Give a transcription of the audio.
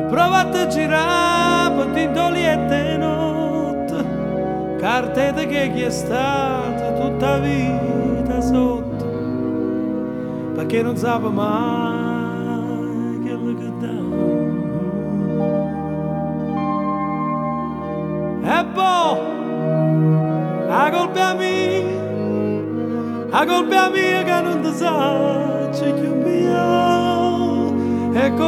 provate a girare per tintoliette notte, carte che chi è stata tutta vita sotto, perché non sapeva mai quello che dà. E boh, a colpa mia che non ti sa, c'è più mia.